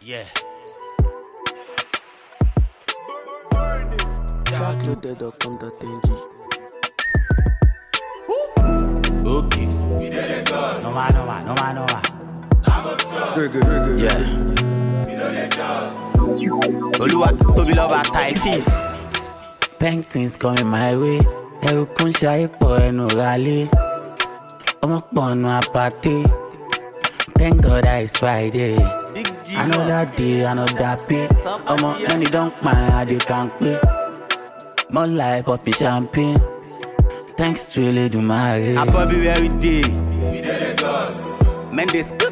Yeah. Jackloaded.com.ng. Okay. No man. Yeah. Oluwa Tobi Loba Typhis. Paintings coming my way. Ẹ̀rù kún ṣayé pọ̀ ẹnu rálé. Ọmọ pọ̀nù apàtẹ. Thank God that it's Friday. Another day, another pay. Ọmọ money don't mind, I dey can pay. More life popping champagne. Thanks to Eledumare. I probably every day. Men they skis.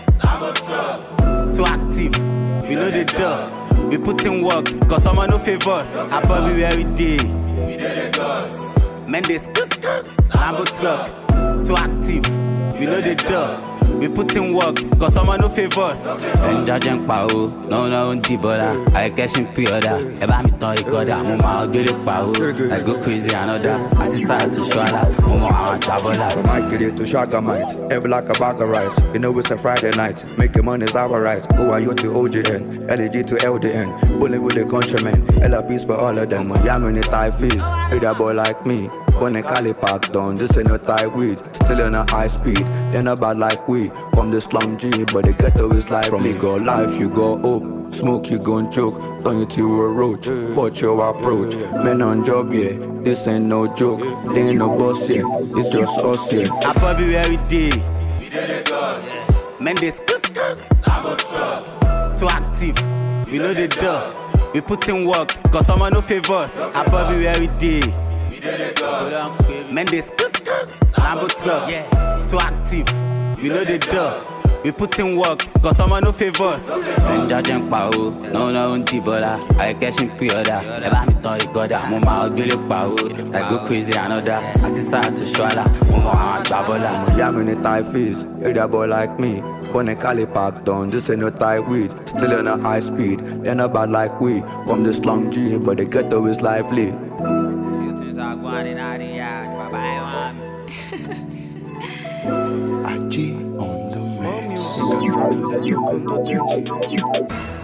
Too active. We know the door. We put in work, cause someone no favors. I probably every day. Men they skis. Lambo truck. Too active. We know the door. We put in work, cause someone no favors. And judging power, no dibola. I cash in pre-order. Eba mi ton recorder, mo ma get it power. I go crazy another. I see size to swallow. Mo ma tabola. From Mike to Shagamite, every like a bag of rice. You know it's a Friday night, making money's our right. OYO to OGN, LED to LDN. Pulling with the countrymen, LRPs for all of them. Young in the Typhis, with a boy like me. When the Cali park down, this ain't no Thai weed. Still in a high speed, they're not bad like we. From the slum G, but the ghetto is life. From you go life, you go up. Smoke, you gon' choke. Turn you to a roach. Watch your approach. Men on job, yeah. This ain't no joke. They ain't no boss, yeah. It's just us, yeah. I probably every day. Men they skis. Too active. We know the door. We put in work, cause someone no favors. I probably every day. Men they skis. Lambo truck. Too active. We know the door. We put in work, cause someone no favors. And judging power, no dibola. I cash in pre-order. Eba mi ton recorder, mo ma get it power. I go crazy another. I see size to swallow. Mo ma tabola. Young in the Typhis, with a boy like me. When the Cali park down, this ain't no Thai weed. Still in a high speed, they're not bad like we. From the slum G, but the ghetto is lively. You things are going in the yard, bye-bye, Aji on the mix.